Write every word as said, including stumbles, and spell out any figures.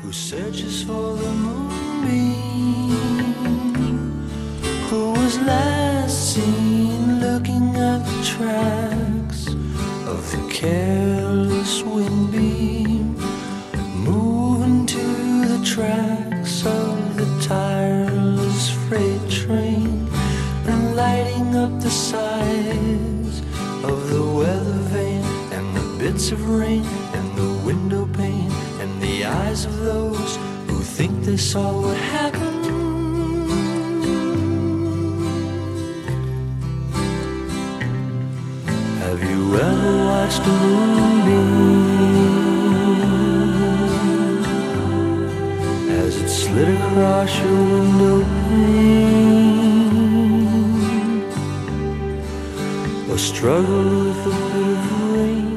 who searches for the moonbeam, who was last seen looking at the tracks of the careless windbeam, moving to the tracks of the tireless freight train, and lighting up the sides of the weather vane, and the bits of rain, and the window pane, and the eyes of those who think they saw what happened. Have you ever watched a moonbeam as it slid across your window pane, or struggled with a bit of rain